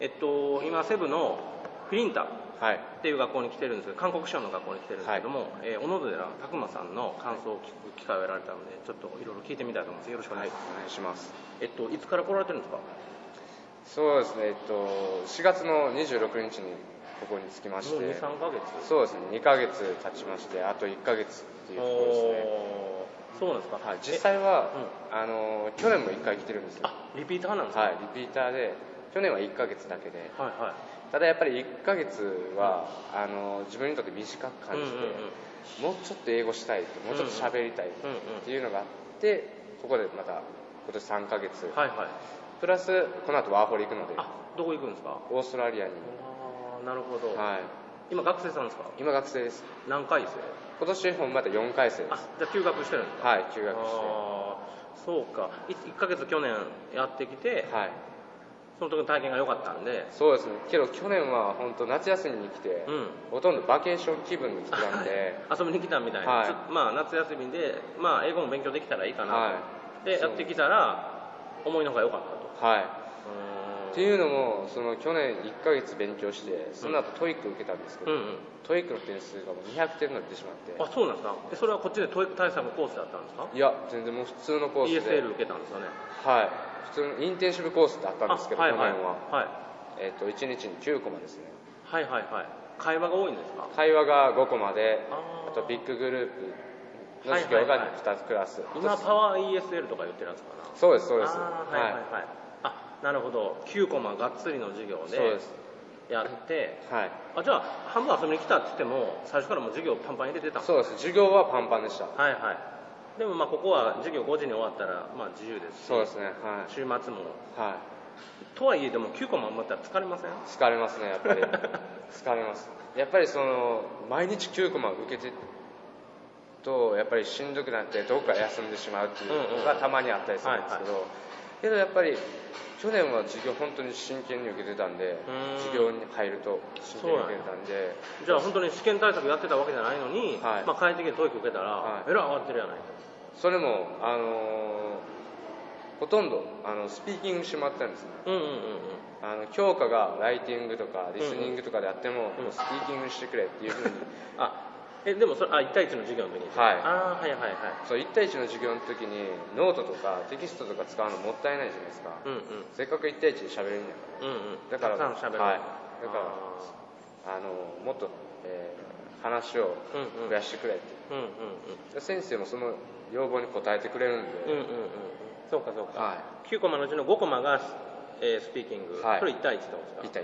今セブのフィリンタっはい。 ていう学校に来てるんですけど、韓国師範の学校に来てるんですけども、小野寺拓磨さんの感想を聞く機会を得られたので、ちょっといろいろ聞いてみたいと思います。よろしくお願いします。 お願いします。 いつから来られてるんですか？ そうですね、4月の26日にここに着きまして、 もう2、3ヶ月。 そうですね、2ヶ月経ちまして、あと1ヶ月っていうところですね。 そうなんですか。 はい、実際は、去年も1回来てるんですよ。 リピーターなんですか？ はい、リピーターで、去年は1ヶ月だけで、 はいはい。 ただやっぱり1ヶ月は、自分にとって短く感じて、もうちょっと英語したいと、もうちょっと喋りたいっていうのがあって、ここでまた今年3ヶ月、 はいはい。 プラスこの後ワーホリ行くので、 どこ行くんですか？ オーストラリアに。 なるほど。 はい、 今学生さんですか？ 今学生です。 何回生？ 今年本まで4回生です。 じゃあ休学してるんですか？ はい、休学して。 そうか。1ヶ月去年やってきて、 はい、 その時の体験が良かったんで。 そうですね。けど去年は本当夏休みに来て、ほとんどバケーション気分で来てたんで、 遊びに来たみたいな、夏休みで、英語も勉強できたらいいかなと、でやってきたら思いのほか良かったと。 はい。っていうのも、その去年1ヶ月勉強して、その後トイック受けたんですけど、トイックの点数がもう200点が出てしまって。 そうなんですか。それはこっちでトイック対策コースだったんですか？ いや、全然もう普通のコースで。 ESL 受けたんですよね。 はい、普通のインテンシブコースってあったんですけど、去年は、 はい、 1日に9コマですね。 はいはいはい。会話が多いんですか？ 会話が5コマで、あとビッググループの授業が2クラス。 今パワー ESL とか言ってるんですかな。 そうですそうです。 はいはいはい。なるほど。9コマがっつりの授業でやって、 はい、 じゃあ半分遊びに来たって言っても最初からもう授業パンパン入れてたんですか？ そうです。授業はパンパンでした。 はいはい。でもここは授業5時に終わったら自由ですし、 そうですね、はい、 週末も、 はい、 とはいえでも9コマ余ったら疲れません？ 疲れますね、やっぱり疲れます。やっぱりその毎日9コマ受けてとやっぱりしんどくなってどこか休んでしまうっていうのがたまにあったりするんですけど、けどやっぱり去年は授業本当に真剣に受けてたんで、授業に入ると真剣に受けてたんで、 じゃあ本当に試験対策やってたわけじゃないのに、帰ってきてトイック受けたら、えらい上がってるやないか。 それもほとんどスピーキングしてもらったんですね。教科がライティングとかリスニングとかであっても、スピーキングしてくれっていうふうにでもそれ1対1の授業の時に、はいはいはい。 そう1対1の授業の時にノートとかテキストとか使うのもったいないじゃないですか。せっかく1対1で喋れるんだから、だから、もっと、話を増やしてくれって、先生もその要望に応えてくれるんで、 そうかそうか、9コマのうちの5コマがスピーキング、それ1対1ってことですか？ 1対1です。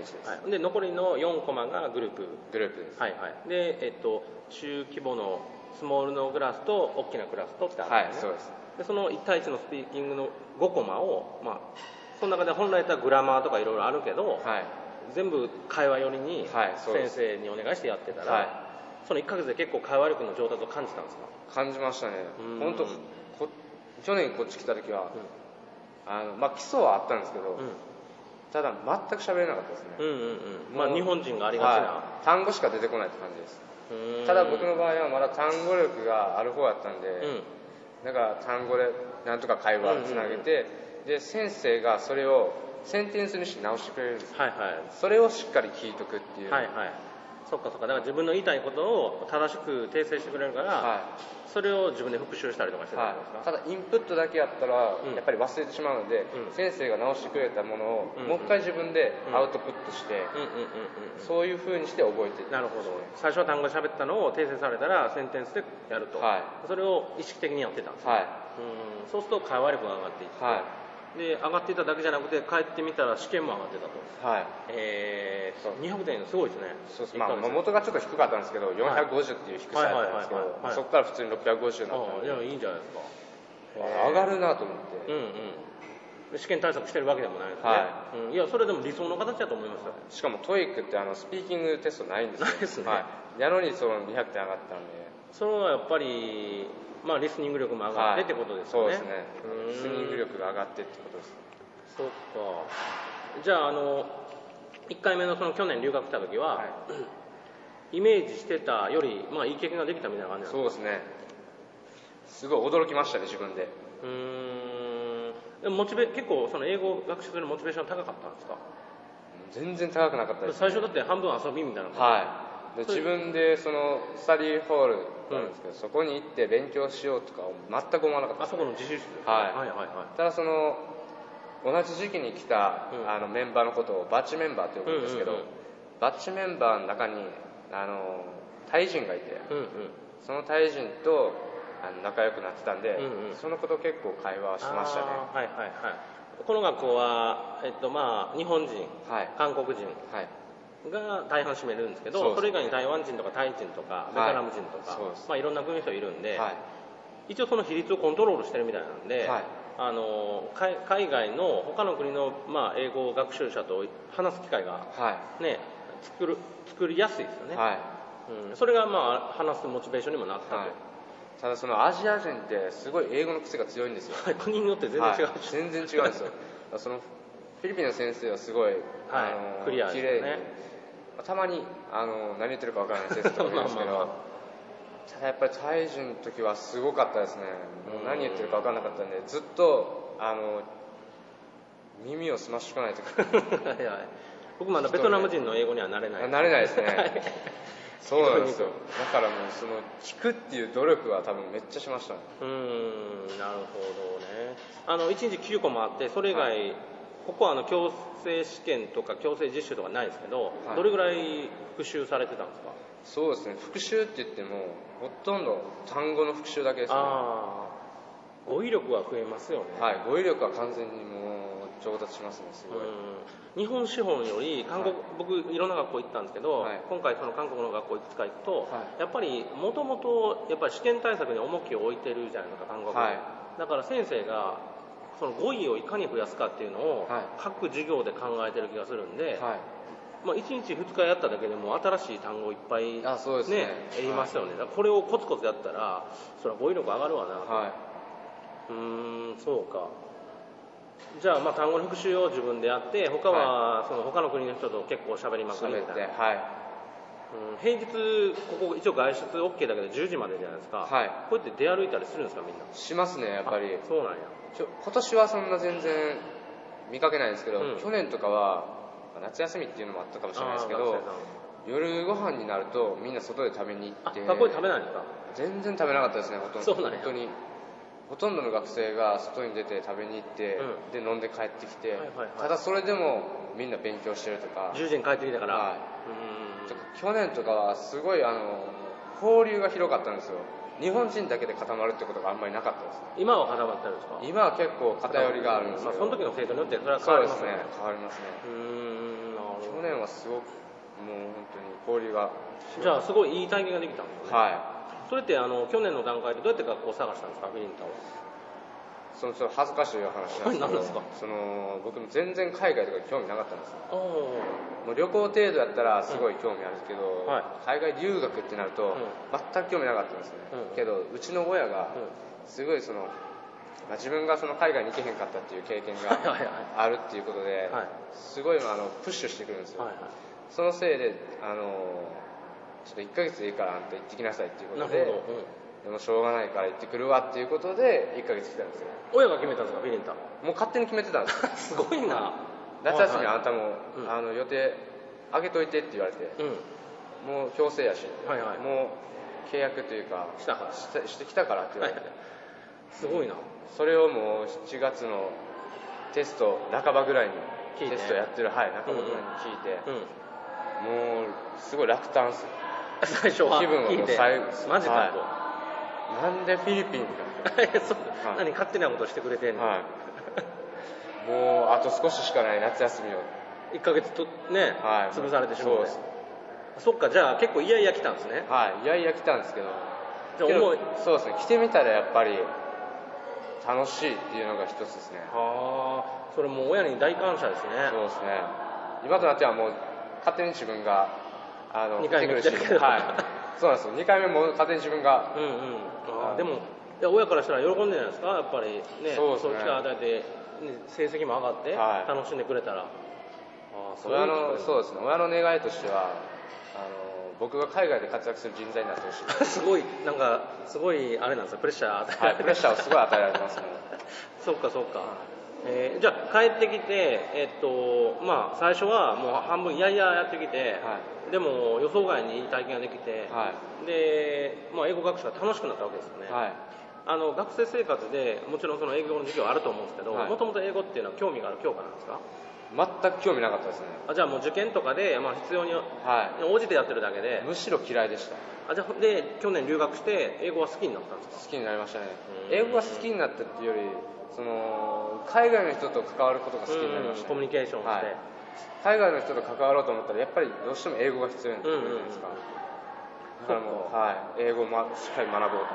で残りの4コマがグループです。 はいはい。で中規模のスモールのクラスと大きなクラスとってあるんですね。 そうです。 でその1対1のスピーキングの5コマをその中で本来だったらグラマーとかいろいろあるけど、全部会話寄りに先生にお願いしてやってたら、その1ヶ月で結構会話力の上達を感じたんですか？ 感じましたね。本当去年こっち来た時は、基礎はあったんですけど、ただ全く喋れなかったですね。 日本人がありがちな、 単語しか出てこないって感じです。ただ僕の場合はまだ単語力がある方だったんで、だから単語でなんとか会話をつなげて、で先生がそれをセンテンスにして直してくれるんです。それをしっかり聞いとくっていう。 そっかそっか。だから自分の言いたいことを正しく訂正してくれるから、それを自分で復習したりとかしてたんですか？ ただインプットだけやったらやっぱり忘れてしまうので、先生が直してくれたものをもう一回自分でアウトプットして、そういう風にして覚えていく。 なるほど。最初は単語で喋ったのを訂正されたらセンテンスでやると、それを意識的にやってたんですね。そうすると会話力が上がっていって、で上がっていただけじゃなくて帰ってみたら試験も上がってたと。200点すごいですね。 そうです。元がちょっと低かったんですけど、450っていう低さだったんですけど、そこから普通に650になったんで、 いいんじゃないですか。 上がるなと思って。 試験対策してるわけでもないですね。いやそれでも理想の形だと思いますよ。 しかも TOEIC ってスピーキングテストないんですよ。 ないですね。 やのにその200点上がったんで、 それはやっぱりリスニング力も上がってってことですよね。 そうですね。リスニング力が上がってってことです。 そっか。じゃあ1回目のその去年留学した時は、イメージしてたよりいい経験ができたみたいな感じなんですか？ そうですね。すごい驚きましたね、自分で。 でも結構その英語を学習するモチベーション高かったんですか？ 全然高くなかったです、 最初だって半分遊びみたいな。 で自分でそのスタディホールがあるんですけど、そこに行って勉強しようとか全く思わなかったです。 あそこの自習室。 ただその同じ時期に来た、メンバーのことをバッチメンバーと呼ぶんですけど、バッチメンバーの中にタイ人がいて、そのタイ人と仲良くなってたんで、そのこと結構会話しましたね。 この学校は、日本人、韓国人が大半占めるんですけど、それ以外に台湾人とかタイ人とかベトナム人とか、いろんな国の人いるんで、一応その比率をコントロールしてるみたいなんで、海外の他の国の、英語学習者と話す機会が、作りやすいですよね。それが話すモチベーションにもなったと。 ただそのアジア人ってすごい英語の癖が強いんですよ。 国によって全然違う、 全然違うんですよ。そのフィリピンの先生はすごい、 クリア綺麗に、たまに何言ってるかわからない先生とかいるんですけど、ただやっぱりタイ人の時はすごかったですね。もう何言ってるかわからなかったんで、ずっと耳を澄ましとかないと僕まだベトナム人の英語にはなれない。 なれないですね。そうなんですよ。だからもうその聞くっていう努力は多分めっちゃしましたね。 なるほどね。1日9個もあって、それ以外、ここは強制試験とか強制実習とかないですけど、どれぐらい復習されてたんですか？ そうですね、復習って言ってもほとんど単語の復習だけですね。 語彙力は増えますよね。 語彙力は完全にもう上達しますね、すごい。 日本資本より韓国、僕いろんな学校行ったんですけど、今回その韓国の学校いくつか行くと、やっぱりもともと試験対策に重きを置いてるじゃないですか、韓国。だから先生がその語彙をいかに増やすかっていうのを各授業で考えてる気がするんで、1日2日やっただけでも新しい単語いっぱい言いますよね。これをコツコツやったらそれは語彙力上がるわな。そうか。じゃあ単語の復習を自分でやって、他はその他の国の人と結構喋りまくりみたいな。平日ここ一応外出 OK だけど10時までじゃないですか。こうやって出歩いたりするんですか、みんな？ しますね、やっぱり。 そうなんや。 今年はそんな全然見かけないんですけど、去年とかは夏休みっていうのもあったかもしれないですけど、夜ご飯になるとみんな外で食べに行って。 学校で食べないんですか？ 全然食べなかったですね、ほとんど。 そうなんや。 本当にほとんどの学生が外に出て食べに行って、で飲んで帰ってきて、ただそれでもみんな勉強してるとか。 10時に帰ってきたから。 去年とかはすごい交流が広かったんですよ。日本人だけで固まるってことがあんまりなかったですね。 今は固まってるんですか？ 今は結構偏りがあるんですけど、 その時の生徒によってそれは変わりますね。 変わりますね。去年はすごくもう本当に交流が。 じゃあすごいいい体験ができたんですよね。それって去年の段階でどうやって学校を探したんですか、フィリンタは？ その恥ずかしい話なんですけど、僕も全然海外とか興味なかったんですよ。もう旅行程度やったらすごい興味あるんですけど、海外留学ってなると全く興味なかったんですね。けどうちの親がすごい自分が海外に行けへんかったっていう経験があるっていうことですごいプッシュしてくるんですよ。そのせいでちょっと1ヶ月でいいからあんた行ってきなさいっていうことで、でもしょうがないから行ってくるわっていうことで1ヶ月来たんですよ。 親が決めたんですか、フィリンタ？ もう勝手に決めてたんですすごいな。 夏休みあんたも予定あげといてって言われて、もう強制やし、もう契約というかしてきたからって言われてすごいな。 それをもう7月のテスト半ばぐらいにテストやってる半ばぐらいに聞いて、もうすごい落胆する。 最初は気分はもう最後マジかと、なんでフィリピン何勝手なことしてくれてんの？ もうあと少ししかない夏休みを 1ヶ月とね、潰されてしまう。そっか、じゃあ結構いやいや来たんですね。 いやいや来たんですけど、そうですね、来てみたらやっぱり楽しいっていうのが一つですね。 それもう親に大感謝ですね。 そうですね。今となってはもう勝手に自分が 2回目来てるけど、 そうなんですよ。2回目も勝手に自分がでも親からしたら喜んでないですか、やっぱりね。そういう機会与えて成績も上がって楽しんでくれたら。 そうですね、親の願いとしては僕が海外で活躍する人材になってほしい。 すごいすごいあれなんですよ、プレッシャープレッシャーをすごい与えられてますね。 そうかそうか。 じゃあ帰ってきて、まあ、最初はもう半分やってきて、でも予想外にいい体験ができて、で、まあ、英語学習が楽しくなったわけですよね。学生生活でもちろんその英語の授業あると思うんですけど、もともと英語っていうのは興味がある教科なんですか？ 全く興味なかったですね。 じゃあもう受験とかで、まあ、必要に応じてやってるだけで、 むしろ嫌いでした。 じゃあで去年留学して英語は好きになったんですか？ 好きになりましたね。英語が好きになったっていうより、その海外の人と関わることが好きになりました、ね。 コミュニケーションして、 海外の人と関わろうと思ったらやっぱりどうしても英語が必要になってくるじゃないですか。だからもう、英語をしっかり学ぼうと思って。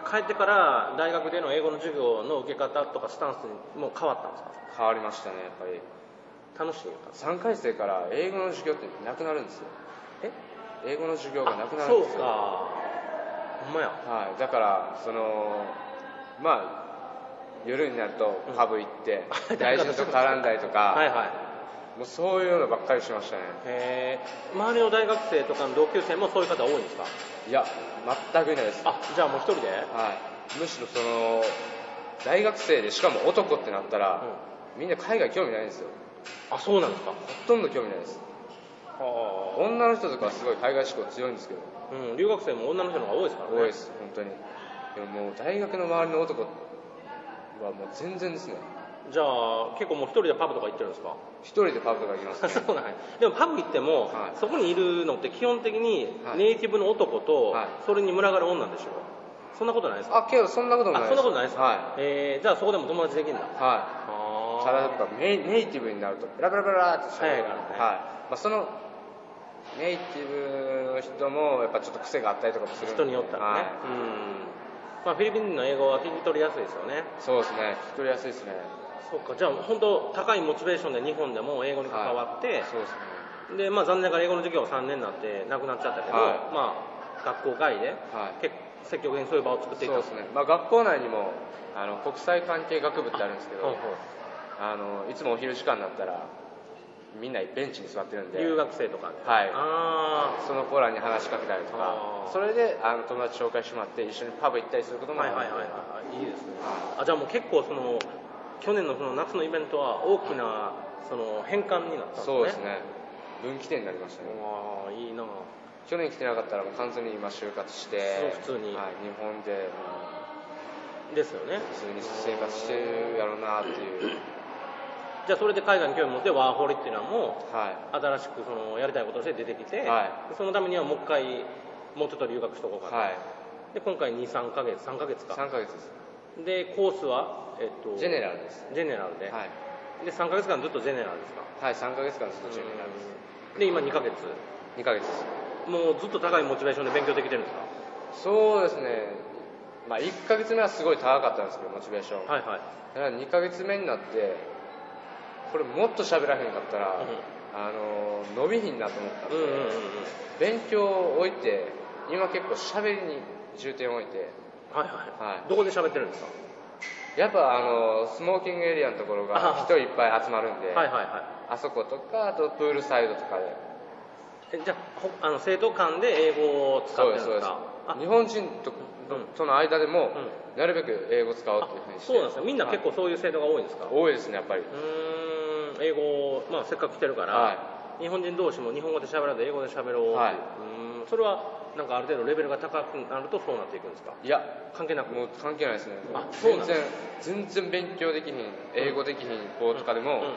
で帰ってから大学での英語の授業の受け方とかスタンスにも変わったんですか？ 変わりましたね、やっぱり。 楽しいよ。 3回生から英語の授業ってなくなるんですよ。英語の授業がなくなるんですよ。 そうか。ほんまや。 だからまあ夜になるとパブ行って、大臣と絡んだりとか、もうそういうのばっかりしましたね。 周りの大学生とかの同級生もそういう方多いんですか？ いや、全くいないです。 じゃあもう一人で？ むしろ大学生でしかも男ってなったら、みんな海外興味ないんですよ。 そうなんですか？ ほとんど興味ないです。女の人とかはすごい海外志向強いんですけど、 留学生も女の人の方が多いですからね。 多いです、本当に。でももう大学の周りの男はもう全然ですね。 じゃあ結構もう一人でパブとか行ってるんですか？ 一人でパブとか行きますね。 そうなんや。でもパブ行っても、そこにいるのって基本的にネイティブの男と、それに群がる女でしょ？そんなことないですか？ けどそんなこともないです。 そんなことないですか？じゃあそこでも友達できるんだ。 ただやっぱネイティブになるとベラベラベラってしゃべるからね。そのネイティブの人もやっぱちょっと癖があったりとかもするんで、 人によったらね。まあフィリピンの英語は聞き取りやすいですよね。 そうですね、聞き取りやすいですね。 そうか、じゃあ本当高いモチベーションで日本でも英語に関わって、 そうですね。 でまあ残念ながら英語の授業は3年になってなくなっちゃったけど、まあ学校外で、結構積極的にそういう場を作っていった。 そうですね。まあ学校内にも国際関係学部ってあるんですけど、いつもお昼時間になったらみんなベンチに座ってるんで、 留学生とか、 その子らに話しかけたりとか、それで友達紹介してもらって一緒にパブ行ったりすることもあるので、 いいですね。じゃあもう結構去年の夏のイベントは大きな変換になったんですね。 そうですね。分岐点になりましたね。 いいな。 去年来てなかったらもう完全に今就活して、 普通に、 日本でですよね。 普通に生活してるやろうなっていう。 じゃあそれで海外に興味持ってワーホリっていうのも、新しくやりたいこととして出てきて、そのためにはもう一回もうちょっと留学しとこうかと。で今回3ヶ月か。 3ヶ月です。 でコースはジェネラルです。 ジェネラルで。で3ヶ月間ずっとジェネラルですか？ 3ヶ月間ずっとジェネラルです。 で今2ヶ月。 2ヶ月です。 もうずっと高いモチベーションで勉強できてるんですか？ そうですね。まあ1ヶ月目はすごい高かったんですけど、モチベーション。だから2ヶ月目になってこれもっと喋らへんかったら、伸びひんなと思ったんで、勉強を置いて今結構喋りに重点を置いて、 どこで喋ってるんですか？ やっぱスモーキングエリアのところが人いっぱい集まるんで、あそことか、あとプールサイドとかで。 じゃあ生徒間で英語を使ってるんですか？ 日本人との間でもなるべく英語を使おうっていうふうにして。 そうなんですか。みんな結構そういう生徒が多いんですか？ 多いですね、やっぱり。 英語を、せっかく来てるから、日本人同士も日本語で喋らず英語で喋ろうっていう、それはなんかある程度レベルが高くなるとそうなっていくんですか？ いや、 関係なく。 もう関係ないですね。全然勉強できひん、英語できひん子とかでも、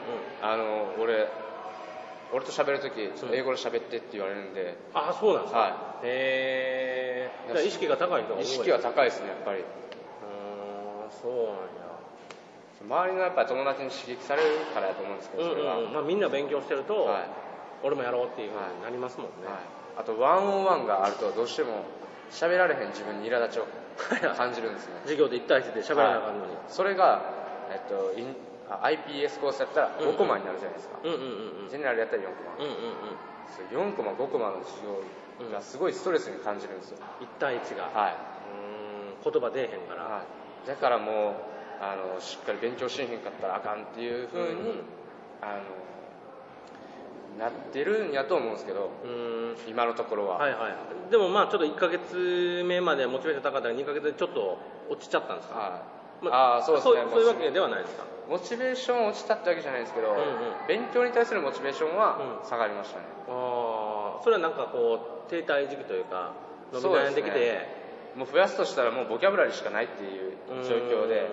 俺と喋るとき英語で喋ってって言われるんで。 そうなんですか。意識が高い人が多い。 意識は高いですね、やっぱり。 そうなんや。 周りのやっぱり友達に刺激されるからやと思うんですけど、それは。 みんな勉強してると、俺もやろうっていうふうになりますもんね。 あとワンオンワンがあるとどうしても喋られへん自分に苛立ちを感じるんですね。 授業で1対1で喋らなあかんのに。 それが、IPS コースやったら5コマになるじゃないですか。ジェネラルやったら4コマ。4コマ5コマの授業がすごいストレスに感じるんですよ。 1対1が。言葉出えへんから。 だからもうしっかり勉強しへんかったらあかんっていう風になってるんやと思うんですけど、今のところは。でもちょっと1ヶ月目までモチベーション高かったら2ヶ月でちょっと落ちちゃったんですか？ そうですね。 そういうわけではないですか。 モチベーション落ちたってわけじゃないんですけど、勉強に対するモチベーションは下がりましたね。 それはなんかこう停滞時期というか伸び悩んできて、 もう増やすとしたらもうボキャブラリーしかないっていう状況で、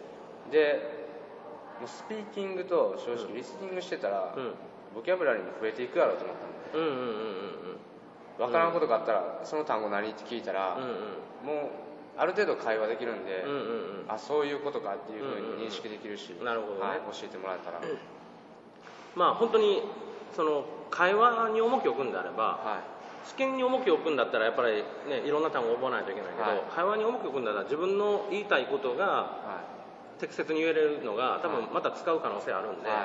もうスピーキングと正直リスニングしてたら、ボキャブラリーも増えていくやろうと思ったんで、分からんことがあったらその単語何って聞いたら、もうある程度会話できるんで、そういうことかっていうふうに認識できるし、 なるほどね、 教えてもらえたら、 まあ本当にその会話に重きを置くんであれば、試験に重きを置くんだったらやっぱりね、いろんな単語を覚えないといけないけど、会話に重きを置くんだったら自分の言いたいことが適切に言えれるのが多分また使う可能性あるんで、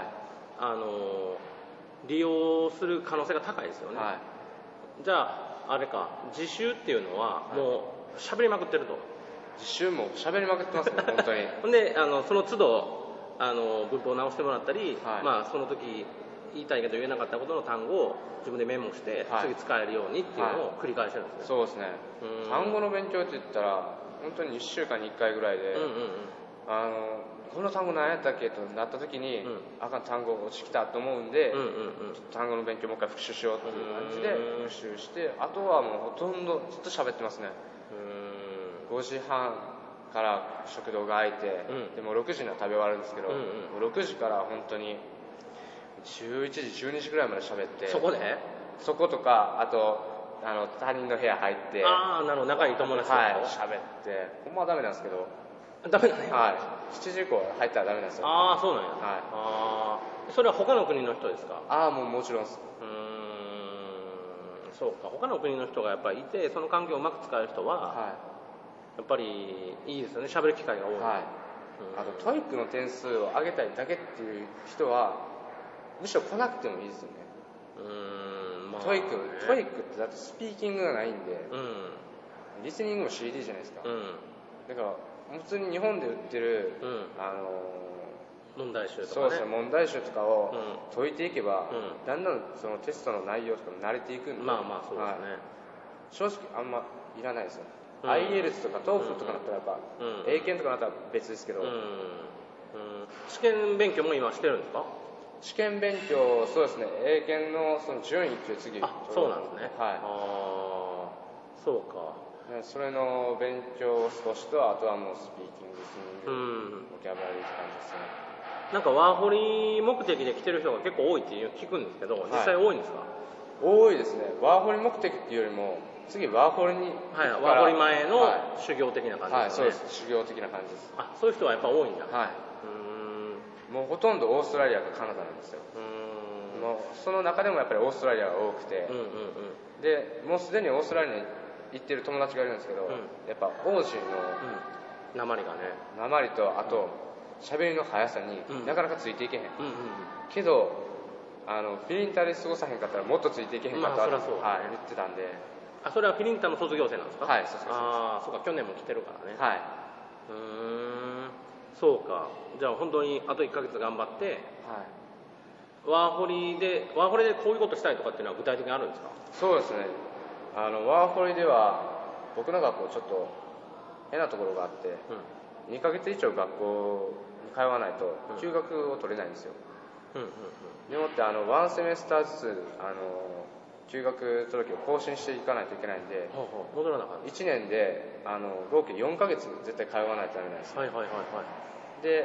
利用する可能性が高いですよね。じゃああれか、自習っていうのはもう喋りまくってると。 自習も喋りまくってますね、本当に。 ほんでその都度文法を直してもらったり、その時言いたいけど言えなかったことの単語を自分でメモして、次使えるようにっていうのを繰り返してるんですね。 そうですね。単語の勉強って言ったら本当に1週間に1回ぐらいで、この単語何やったっけとなった時に、あかん単語落ちてきたと思うんで、単語の勉強もう一回復習しようっていう感じで復習して、あとはもうほとんどずっと喋ってますね。5時半から食堂が開いて、でも6時には食べ終わるんですけど、6時から本当に11時12時ぐらいまで喋って、そことか、あと他人の部屋入って、 なるほど、仲いい友達と喋ってほんまはダメなんですけど、 ダメなんや。 7時以降入ったらダメなんですよ。 そうなんや。それは他の国の人ですか？ もちろんです。 そうか、他の国の人がやっぱりいて、その環境をうまく使える人は、やっぱりいいですよね、喋る機会が多い。 あとトイックの点数を上げたいだけっていう人はむしろ来なくてもいいですよね。トイックってだってスピーキングがないんで、リスニングも CD じゃないですか。だから普通に日本で売ってる、 問題集とかね、 そうですね、問題集とかを解いていけば、だんだんそのテストの内容とかも慣れていくんで、 そうですね、 正直あんまいらないですよ。IELTS とか TOEFL とかだったらやっぱ、英検とかだったら別ですけど、 試験勉強も今してるんですか？ 試験勉強、そうですね、英検のその準1級次そうなんですね。そうか。 それの勉強を少しと、あとはもうスピーキング、リスニング、ボキャブラリーって感じですね。 なんかワーホリ目的で来てる人が結構多いって聞くんですけど、実際多いんですか？ 多いですね。ワーホリ目的っていうよりも次ワーホリに行くから、 ワーホリ前の修行的な感じですね。 そうです、修行的な感じです。 そういう人はやっぱ多いんだ。 もうほとんどオーストラリアかカナダなんですよ。もうその中でもやっぱりオーストラリアが多くて、でもうすでにオーストラリアに行ってる友達がいるんですけど、やっぱオージーの訛りがね、 訛りと、あと喋りの速さになかなかついていけへん、けどフィリンタで過ごさへんかったらもっとついていけへんかったと、言ってたんで。 それはフィリンタの卒業生なんですか？ はい、卒業生。 そうか、去年も来てるからね。そうか。じゃあ本当にあと1ヶ月頑張って、ワーホリでこういうことしたいとかっていうのは具体的にあるんですか？ そうですね、ワーホリでは僕の学校ちょっと変なところがあって、2ヶ月以上学校に通わないと休学を取れないんですよ。でもって1セメスターずつ休学届を更新していかないといけないんで、 戻らなかった。 1年で合計4ヶ月絶対通わないとダメなんですよ。で、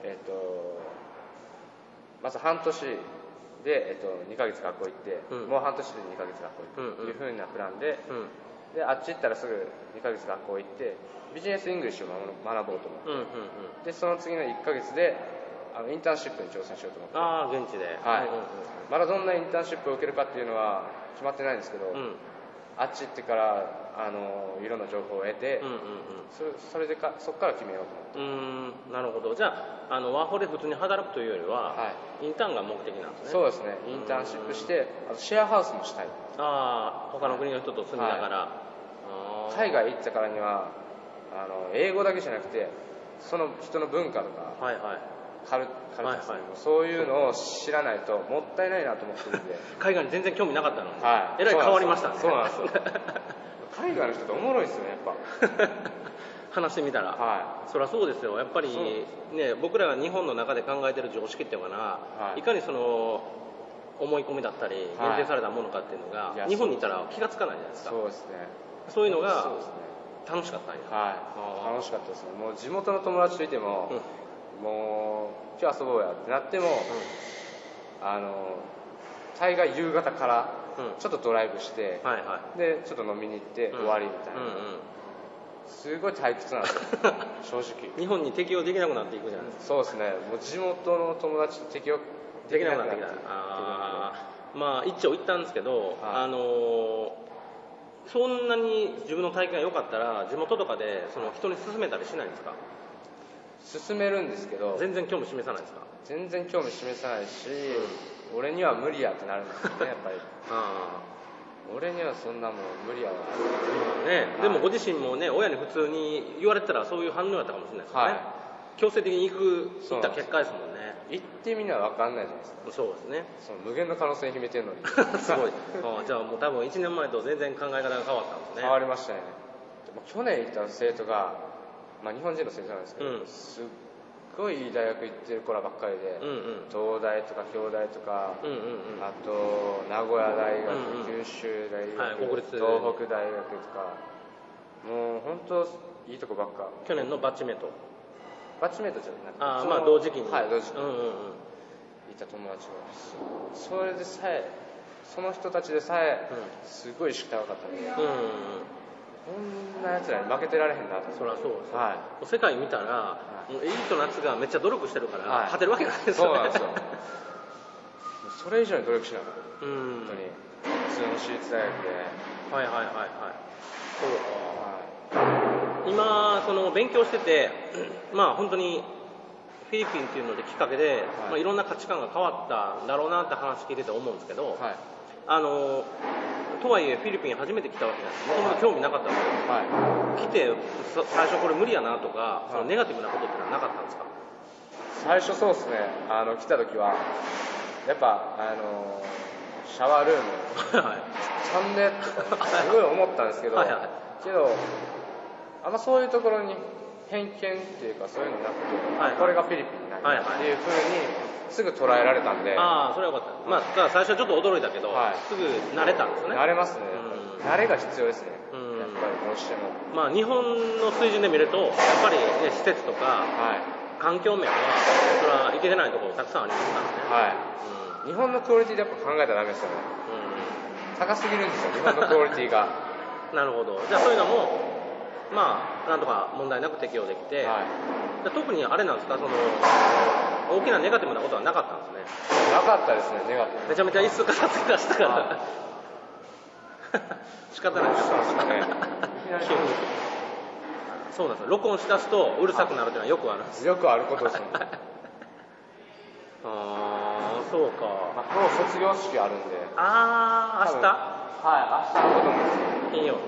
まず半年で、2ヶ月学校行って、もう半年で2ヶ月学校行くっていう風なプランで、であっち行ったらすぐ2ヶ月学校行ってビジネスイングリッシュを学ぼうと思って、でその次の1ヶ月でインターンシップに挑戦しようと思って。 現地で。 まだどんなインターンシップを受けるかっていうのは決まってないんですけど、あっち行ってからいろんな情報を得て、そこから決めようと思って。 なるほど。じゃあワーホリで普通に働くというよりは、インターンが目的なんですね。 そうですね、インターンシップして、あとシェアハウスもしたい。 他の国の人と住みながら、 海外行ったからには英語だけじゃなくてその人の文化とか、カルチャー、そういうのを知らないともったいないなと思ってるんで。 海外に全然興味なかったのに、えらい変わりましたね。 そうなんですよ。海外の人っておもろいですよね、やっぱ。 話してみたら、そりゃそうですよ。やっぱりね、僕らが日本の中で考えてる常識っていうかな、いかにその思い込みだったり限定されたものかっていうのが、日本にいたら気がつかないじゃないですか。 そうですね。 そういうのが楽しかったんや。 楽しかったですね。もう地元の友達といても、もう今日遊ぼうやってなっても、大概夕方からちょっとドライブして、でちょっと飲みに行って終わりみたいな、すごい退屈なんですよ正直。 日本に適応できなくなっていくじゃないですか。 そうですね。もう地元の友達と適応できなくなってきた。まあ一長一短ですけど、そんなに自分の体験が良かったら地元とかでその人に勧めたりしないんですか？ 勧めるんですけど、 全然興味示さないですか？ 全然興味示さないし、俺には無理やってなるんですよね、やっぱり。俺にはそんなもん無理やわ。 でもご自身もね、親に普通に言われたらそういう反応だったかもしれないですよね。強制的に行った結果ですもんね。 行ってみな分かんないじゃないですか。 そうですね。 その無限の可能性秘めてるのにすごい。じゃあもう多分1年前と全然考え方が変わったんですね。 変わりましたね。でも去年行った生徒が、日本人の生徒なんですけど、すっごいいい大学行ってる子らばっかりで、東大とか京大とか、あと名古屋大学、九州大学、東北大学とか、もう本当いいとこばっか。 去年のバッチメイト。 バッチメイトじゃなくて、 同時期に。 同時期にいた友達が、それでさえ、その人たちでさえ、すごい意識高かったんで、こんなやつらに負けてられへんなと。 そりゃそうです。世界見たら、エリートのやつがめっちゃ努力してるから、勝てるわけないですよね。 そうなんですよ。それ以上に努力しなかった。本当に。普通の私立大学で。 そうか。今その勉強してて、本当にフィリピンっていうのできっかけで、いろんな価値観が変わったんだろうなって話聞いてて思うんですけど、とはいえフィリピン初めて来たわけなんです。もともと興味なかったんですけど、来て最初これ無理やなとか、そのネガティブなことってのはなかったんですか？ 最初そうですね。来た時はやっぱシャワールームちゃんねとかすごい思ったんですけど、けどあんまそういうところに偏見っていうかそういうのなくて、これがフィリピンになりますっていうふうにすぐ捉えられたんで。 それはよかった。だから最初はちょっと驚いたけど、すぐ慣れたんですよね。 慣れますね。慣れが必要ですね。やっぱりどうしても。 日本の水準で見るとやっぱり、施設とか、環境面はそれはいけてないところたくさんありますからね。 日本のクオリティでやっぱ考えたらダメですよね。高すぎるんですよ、日本のクオリティが。 なるほど。じゃあそういうのもなんとか問題なく適用できて、特にあれなんですか、その大きなネガティブなことはなかったんですね。 なかったですね、ネガティブ。 めちゃめちゃ椅子片付け出したから仕方ないですね。そうなんですよ。録音しだすとうるさくなるというのはよくあるんです。 よくあることですね。 そうか。 今日卒業式あるんで。 明日？ 明日のことも金曜ね。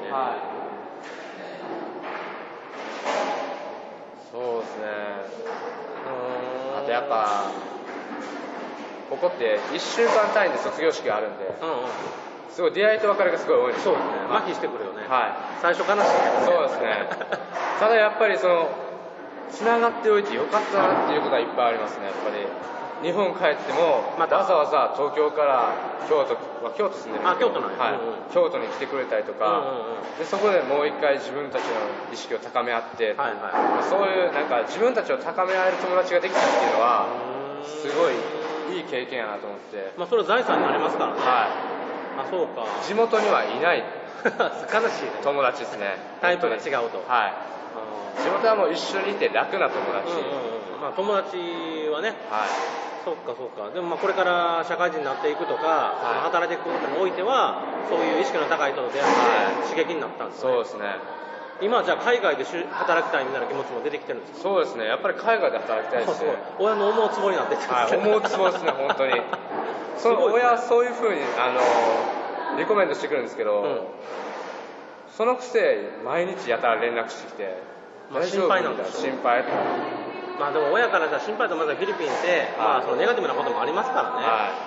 そうですね。あとやっぱここって1週間単位で卒業式があるんで、すごい出会いと別れがすごい多いんですよ。 そうですね。麻痺してくるよね。最初悲しい。 そうですね。ただやっぱりそのつながっておいてよかったなっていうことはいっぱいありますね。やっぱり日本帰ってもわざわざ東京から京都住んでるんですけど、京都に来てくれたりとか、でそこでもう一回自分たちの意識を高め合って、そういうなんか自分たちを高め合える友達ができたっていうのはすごいいい経験やなと思って。 それは財産になりますからね。そうか。 地元にはいない悲しい友達ですね。 タイプが違うと。 地元はもう一緒にいて楽な友達。 友達はね。そうか。でもこれから社会人になっていくとか、働いていくことにおいてはそういう意識の高い人と出会って刺激になったんですね。 そうですね。 今じゃあ海外で働きたいみたいな気持ちも出てきてるんですか？ そうですね。やっぱり海外で働きたいですね。 親の思うつぼになってきてますね。思うつぼですね、本当に。その親はそういうふうにリコメントしてくるんですけど、そのくせ毎日やたら連絡してきて、 心配なんだ。 心配。 でも親からじゃ心配とまずはフィリピンって、そのネガティブなこともありますからね。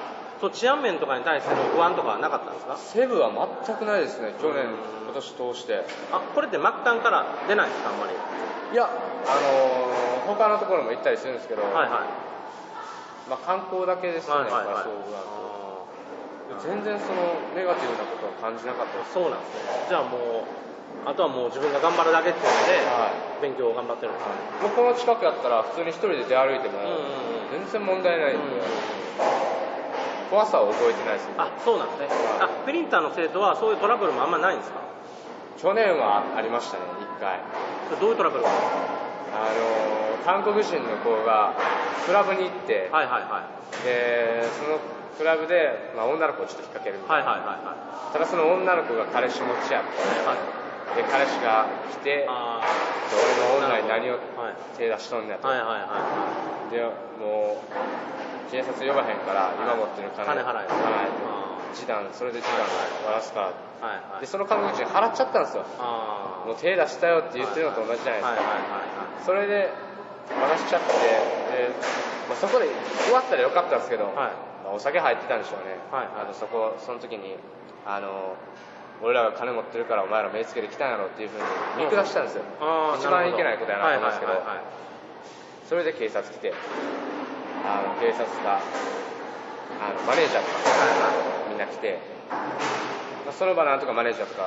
そう治安面とかに対しての不安とかはなかったんですか？ セブは全くないですね、去年、今年通して。 これって末端から出ないんですか、あんまり？ いや、他のところも行ったりするんですけど、 はいはい、 まあ、観光だけですね、 はいはいはい、 そう全然そのネガティブなことは感じなかったです。 そうなんですね。じゃあもうあとはもう自分が頑張るだけっていうので、勉強を頑張ってるんですね。 もうこの近くやったら普通に一人で出歩いても全然問題ないんで、怖さは覚えてないですね。 そうなんですね。プリンターの生徒はそういうトラブルもあんまないんですか？ 去年はありましたね、1回。 どういうトラブル？ 韓国人の子がクラブに行って、 はいはいはい、 でそのクラブで、まあ、女の子をちょっと引っ掛けるみたいな、はいはいはいはい、ただその女の子が彼氏持ちやって、はい、で彼氏が来て、俺の女に何を手出しとんねやと、はいはいはい、でもう警察呼ばへんから今持ってる金払えと、それで示談終わらすから、はいはい、でその韓国人払っちゃったんですよ。もう手出したよって言ってるのと同じじゃないですか、はいはいはいはい、それで渡しちゃって、で、まあ、そこで終わったらよかったんですけど、はい、お酒入ってたんでしょうね、はいはい、その時に俺らが金持ってるからお前ら目つけてきたんやろっていうふうに見下したんですよ。一番いけないことやなと思いますけど、それで警察来て、警察がマネージャーとかみんな来て、まあ、その場なんとかマネージャーとか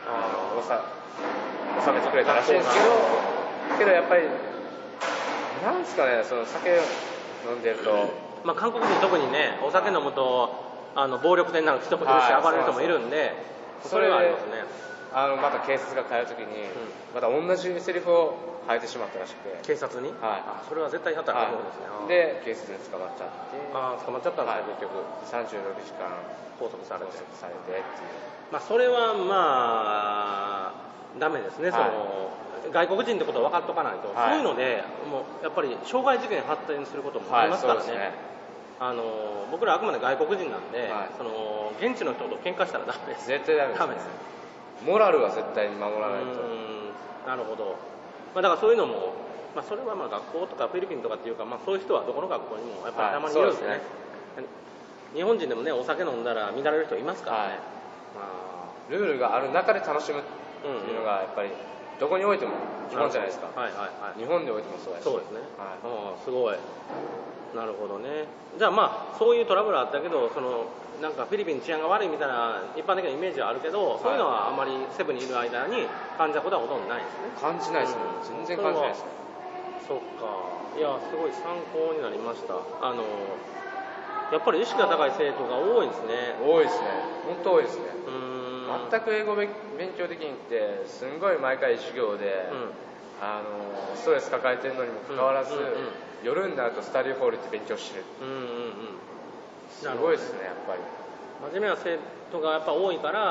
収めてくれたらしいんですけどやっぱりなんですかね、その酒飲んでると、 まあ、韓国人特にね、お酒飲むと暴力的になる人もいるし、暴れる人もいるんで、それはありますね。 また警察が帰るときに、また同じセリフを吐いてしまったらしくて、 警察に、はい、それは絶対やったらあかんことですね。 で警察に捕まっちゃって、 捕まっちゃったんですね、結局 36時間拘束されてっていう、 まあ、 それはまあダメですね、その外国人ってことを分かっとかないと、そういうのでもうやっぱり傷害事件に発展することもありますからね。僕らあくまで外国人なんで、その現地の人と喧嘩したらダメです。 絶対ダメですね。モラルは絶対に守らないと。 なるほど。だからそういうのも、それはまあ学校とかフィリピンとかっていうか、そういう人はどこの学校にもやっぱりたまにいるんですね。日本人でもね、お酒飲んだら乱れる人いますからね。 ルールがある中で楽しむっていうのがやっぱりどこにおいても基本じゃないですか。日本においてもそうです。 そうですね。すごい。なるほどね。じゃあそういうトラブルあったけど、なんかフィリピン治安が悪いみたいな一般的なイメージはあるけど、そういうのはあんまりセブンにいる間に感じたことはほとんどないですね。 感じないですね。全然感じないですね。 そっか。いや、すごい参考になりました。やっぱり意識が高い生徒が多いですね。 多いですね。本当多いですね。全く英語勉強できんってすんごい毎回授業で、ストレス抱えてるのにもかかわらず、夜になるとスタディホールって勉強してる。すごいですね、やっぱり。 真面目な生徒がやっぱ多いから、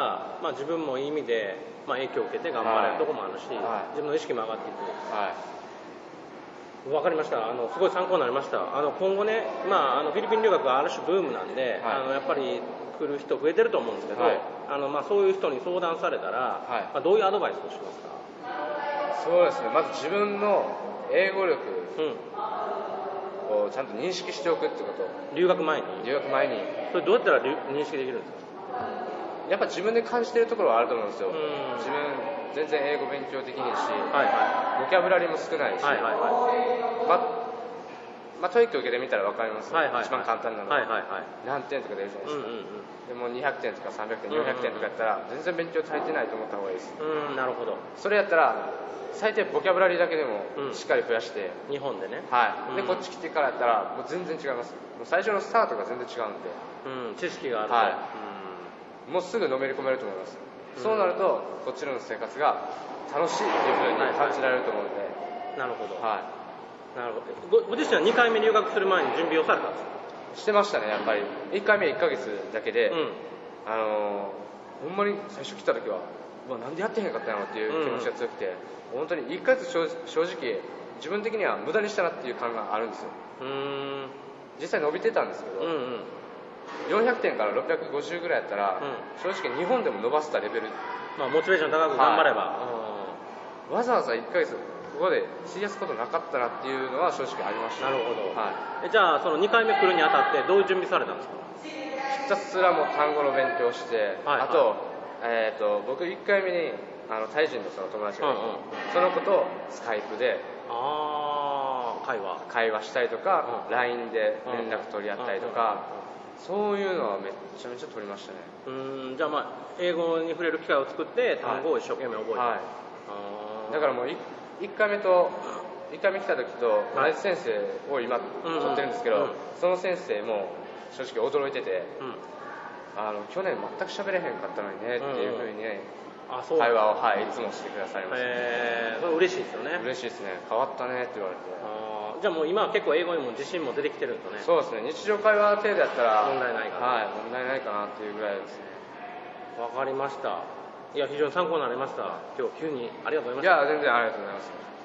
自分もいい意味で、影響を受けて頑張れるところもあるし、自分の意識も上がっていく。わかりました。すごい参考になりました。今後ね、フィリピン留学はある種ブームなんで、やっぱり来る人増えてると思うんですけど、そういう人に相談されたら、どういうアドバイスをしますか？ そうですね、まず自分の英語力をちゃんと認識しておくってこと。 留学前に。それどうやったら認識できるんですか？ やっぱ自分で感じてるところはあると思うんですよ。自分全然英語勉強できないし、ボキャブラリーも少ないし、トイック受けてみたら分かります、一番簡単なのは、何点とか出るじゃないですか。でも200点とか300点400点とかやったら全然勉強足りてないと思った方がいいです。 なるほど。 それやったら最低ボキャブラリーだけでもしっかり増やして、 日本でね、 でこっち来てからやったらもう全然違います。もう最初のスタートが全然違うんで、 知識があると、 もうすぐのめり込めると思います。そうなるとこっちの生活が楽しいっていうふうに感じられると思うので。 なるほど。なるほど。ご自身は2回目留学する前に準備をされたんですか？ してましたね、やっぱり。1回目1ヶ月だけで、ほんまに最初来た時はなんでやってへんかったのっていう気持ちが強くて、本当に1ヶ月正直自分的には無駄にしたなっていう感があるんですよ。実際伸びてたんですけど、400点から650ぐらいやったら、正直日本でも伸ばせたレベル、 モチベーション高く頑張れば、 わざわざ1ヶ月ここで費やすことなかったなっていうのは正直ありました。 なるほど。じゃあその2回目来るにあたってどういう準備されたんですか？ ひたすらもう単語の勉強して、あと、僕1回目にタイ人のその友達がいて、その子とスカイプで会話したりとか、LINE で連絡取り合ったりとか、そういうのはめちゃめちゃ取りましたね。 じゃあ英語に触れる機会を作って単語を一生懸命覚えて、 だからもう1回目来た時と同じ先生を今取ってるんですけど、その先生も正直驚いてて、去年全く喋れへんかったのにねっていうふうに会話を、いつもしてくださいました。 それ嬉しいですよね。 嬉しいですね。変わったねって言われて。 じゃあもう今は結構英語にも自信も出てきてるんですよね。 そうですね。日常会話程度やったら問題ないかな。 問題ないかなっていうぐらいですね。 わかりました。いや非常に参考になりました。今日急にありがとうございました。 いや全然ありがとうございます。